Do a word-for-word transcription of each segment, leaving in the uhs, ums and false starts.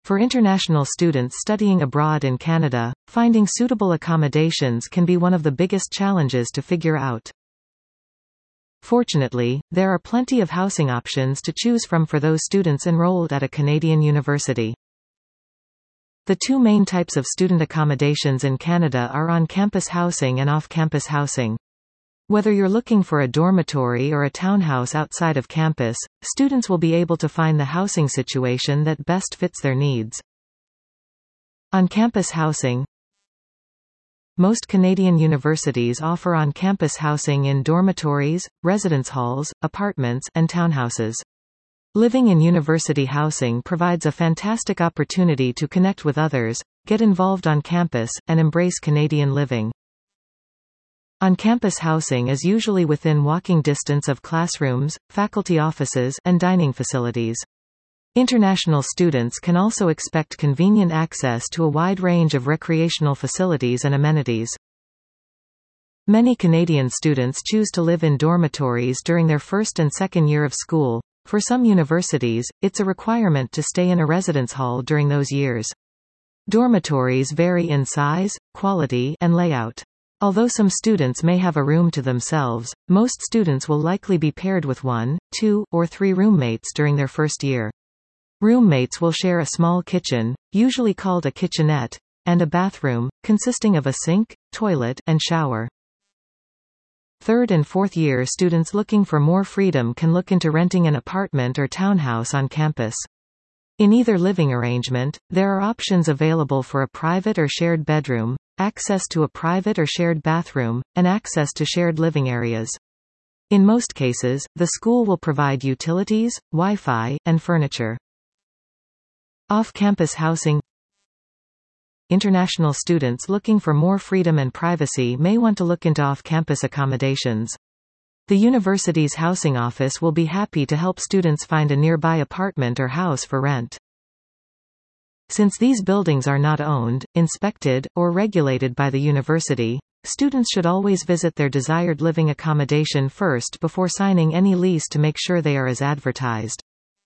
For international students studying abroad in Canada, finding suitable accommodations can be one of the biggest challenges to figure out. Fortunately, there are plenty of housing options to choose from for those students enrolled at a Canadian university. The two main types of student accommodations in Canada are on-campus housing and off-campus housing. Whether you're looking for a dormitory or a townhouse outside of campus, students will be able to find the housing situation that best fits their needs. On-campus housing. Most Canadian universities offer on-campus housing in dormitories, residence halls, apartments, and townhouses. Living in university housing provides a fantastic opportunity to connect with others, get involved on campus, and embrace Canadian living. On-campus housing is usually within walking distance of classrooms, faculty offices, and dining facilities. International students can also expect convenient access to a wide range of recreational facilities and amenities. Many Canadian students choose to live in dormitories during their first and second year of school. For some universities, it's a requirement to stay in a residence hall during those years. Dormitories vary in size, quality, and layout. Although some students may have a room to themselves, most students will likely be paired with one, two, or three roommates during their first year. Roommates will share a small kitchen, usually called a kitchenette, and a bathroom, consisting of a sink, toilet, and shower. Third and fourth year students looking for more freedom can look into renting an apartment or townhouse on campus. In either living arrangement, there are options available for a private or shared bedroom, access to a private or shared bathroom, and access to shared living areas. In most cases, the school will provide utilities, Wi-Fi, and furniture. Off-campus housing. International students looking for more freedom and privacy may want to look into off-campus accommodations. The university's housing office will be happy to help students find a nearby apartment or house for rent. Since these buildings are not owned, inspected, or regulated by the university, students should always visit their desired living accommodation first before signing any lease to make sure they are as advertised.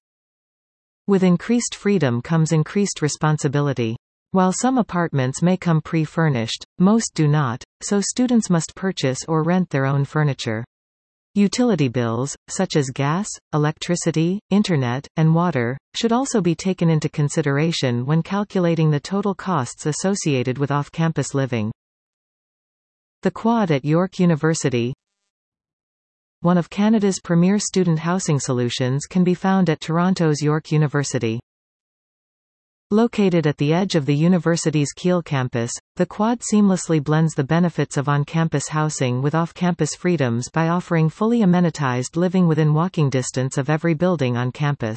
With increased freedom comes increased responsibility. While some apartments may come pre-furnished, most do not, so students must purchase or rent their own furniture. Utility bills, such as gas, electricity, internet, and water, should also be taken into consideration when calculating the total costs associated with off-campus living. The Quad at York University. One of Canada's premier student housing solutions can be found at Toronto's York University. Located at the edge of the university's Keele campus, the Quad seamlessly blends the benefits of on-campus housing with off-campus freedoms by offering fully amenitized living within walking distance of every building on campus.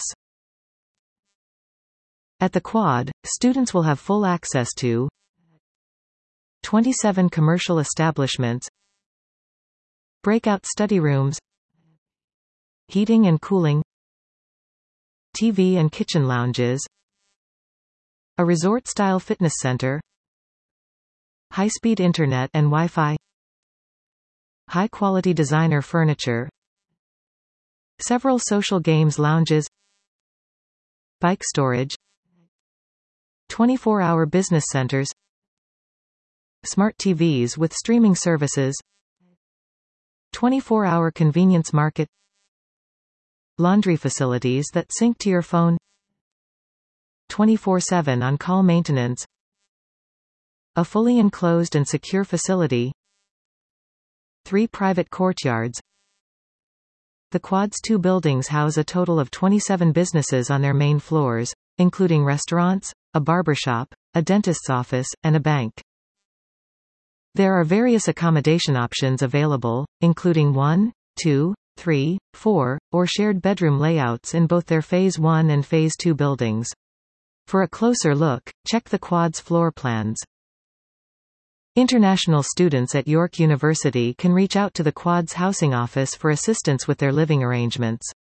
At the Quad, students will have full access to twenty-seven commercial establishments, breakout study rooms, heating and cooling, T V and kitchen lounges, a resort-style fitness center, high-speed internet and Wi-Fi, high-quality designer furniture, several social games lounges, bike storage, twenty-four hour business centers, smart T Vs with streaming services, twenty-four hour convenience market, laundry facilities that sync to your phone, twenty-four seven on-call maintenance, a fully enclosed and secure facility, three private courtyards. The Quad's two buildings house a total of twenty-seven businesses on their main floors, including restaurants, a barbershop, a dentist's office, and a bank. There are various accommodation options available, including one, two, three, four, or shared bedroom layouts in both their Phase one and Phase two buildings. For a closer look, check the Quad's floor plans. International students at York University can reach out to the Quad's housing office for assistance with their living arrangements.